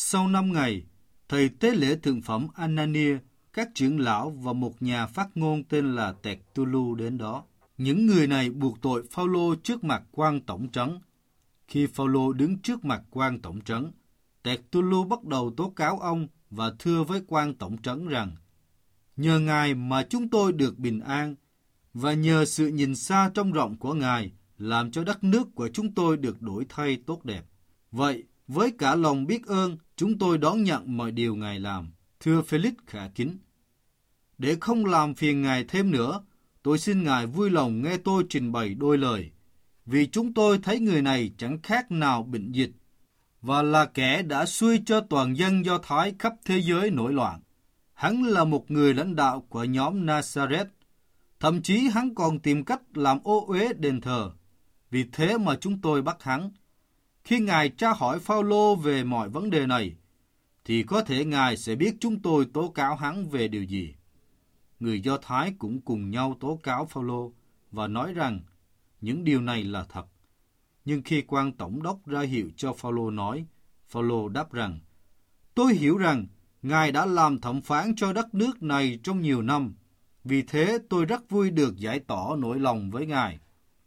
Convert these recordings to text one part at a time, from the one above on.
Sau 5 ngày, thầy tế lễ thượng phẩm Anania, các trưởng lão và một nhà phát ngôn tên là Tertullu đến đó. Những người này buộc tội Phao-lô trước mặt quan tổng trấn. Khi Phao-lô đứng trước mặt quan tổng trấn, Tertullu bắt đầu tố cáo ông và thưa với quan tổng trấn rằng: nhờ Ngài mà chúng tôi được bình an, và nhờ sự nhìn xa trông rộng của Ngài làm cho đất nước của chúng tôi được đổi thay tốt đẹp. Vậy, với cả lòng biết ơn, chúng tôi đón nhận mọi điều Ngài làm. Thưa Felix khả kính, để không làm phiền Ngài thêm nữa, tôi xin Ngài vui lòng nghe tôi trình bày đôi lời, vì chúng tôi thấy người này chẳng khác nào bệnh dịch, và là kẻ đã xui cho toàn dân Do Thái khắp thế giới nổi loạn. Hắn là một người lãnh đạo của nhóm Nazareth. Thậm chí hắn còn tìm cách làm ô uế đền thờ. Vì thế mà chúng tôi bắt hắn. Khi Ngài tra hỏi Phao-lô về mọi vấn đề này, thì có thể Ngài sẽ biết chúng tôi tố cáo hắn về điều gì. Người Do Thái cũng cùng nhau tố cáo Phao-lô và nói rằng những điều này là thật. Nhưng khi quan tổng đốc ra hiệu cho Phao-lô nói, Phao-lô đáp rằng: tôi hiểu rằng Ngài đã làm thẩm phán cho đất nước này trong nhiều năm. Vì thế tôi rất vui được giải tỏ nỗi lòng với Ngài.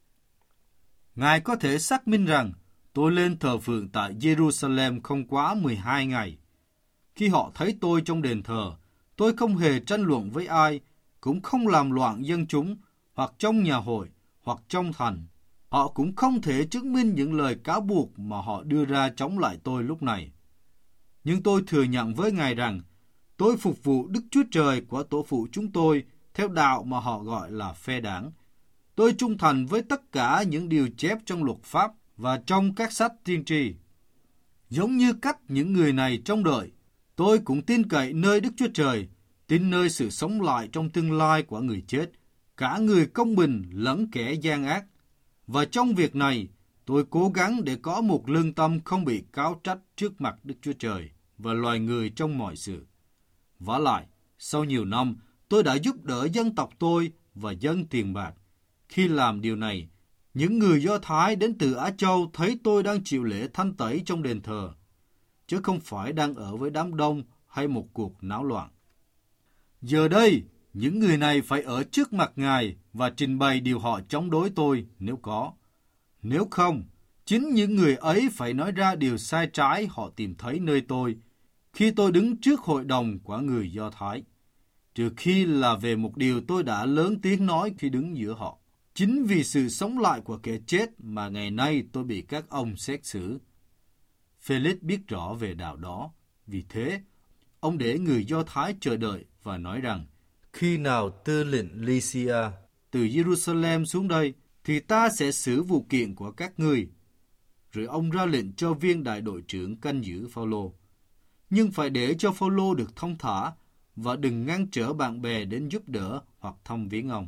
Ngài có thể xác minh rằng tôi lên thờ phượng tại Jerusalem không quá 12 ngày. Khi họ thấy tôi trong đền thờ, tôi không hề tranh luận với ai, cũng không làm loạn dân chúng, hoặc trong nhà hội, hoặc trong thành. Họ cũng không thể chứng minh những lời cáo buộc mà họ đưa ra chống lại tôi lúc này. Nhưng tôi thừa nhận với Ngài rằng tôi phục vụ Đức Chúa Trời của tổ phụ chúng tôi theo đạo mà họ gọi là phe đảng. Tôi trung thành với tất cả những điều chép trong luật pháp và trong các sách tiên tri. Giống như cách những người này trông đợi, tôi cũng tin cậy nơi Đức Chúa Trời, tin nơi sự sống lại trong tương lai của người chết, cả người công bình lẫn kẻ gian ác. Và trong việc này, tôi cố gắng để có một lương tâm không bị cáo trách trước mặt Đức Chúa Trời và loài người trong mọi sự. Vả lại, sau nhiều năm, tôi đã giúp đỡ dân tộc tôi và dân tiền bạc. Khi làm điều này, những người Do Thái đến từ Á Châu thấy tôi đang chịu lễ thanh tẩy trong đền thờ, chứ không phải đang ở với đám đông hay một cuộc náo loạn. Giờ đây, những người này phải ở trước mặt Ngài và trình bày điều họ chống đối tôi nếu có. Nếu không, chính những người ấy phải nói ra điều sai trái họ tìm thấy nơi tôi khi tôi đứng trước hội đồng của người Do Thái, trừ khi là về một điều tôi đã lớn tiếng nói khi đứng giữa họ. Chính vì sự sống lại của kẻ chết mà ngày nay tôi bị các ông xét xử. Felix biết rõ về đạo đó, vì thế ông để người Do Thái chờ đợi và nói rằng: khi nào tư lệnh Lycia từ Jerusalem xuống đây, thì ta sẽ xử vụ kiện của các ngươi. Rồi ông ra lệnh cho viên đại đội trưởng canh giữ Phao-lô. Nhưng phải để cho Phao-lô được thông thả và đừng ngăn trở bạn bè đến giúp đỡ hoặc thăm viếng ông.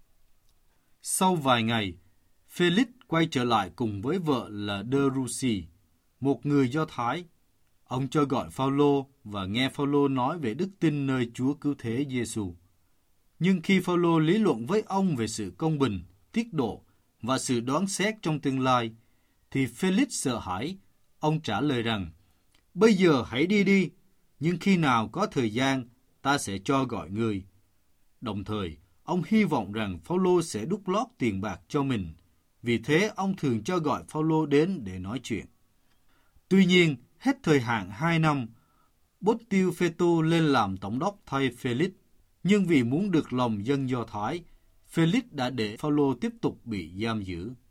Sau vài ngày, Felix quay trở lại cùng với vợ là Drusilla, một người Do Thái. Ông cho gọi Phao-lô và nghe Phao-lô nói về đức tin nơi Chúa Cứu Thế Giêsu. Nhưng khi Phao-lô lý luận với ông về sự công bình, tiết độ và sự đoán xét trong tương lai, thì Felix sợ hãi. Ông trả lời rằng: bây giờ hãy đi, nhưng khi nào có thời gian, ta sẽ cho gọi ngươi. Đồng thời, ông hy vọng rằng Phao-lô sẽ đút lót tiền bạc cho mình. Vì thế, ông thường cho gọi Phao-lô đến để nói chuyện. Tuy nhiên, hết thời hạn 2 năm, Bốt-tiêu Phê-tô lên làm tổng đốc thay Felix. Nhưng vì muốn được lòng dân Do Thái, Felix đã để Phao-lô tiếp tục bị giam giữ.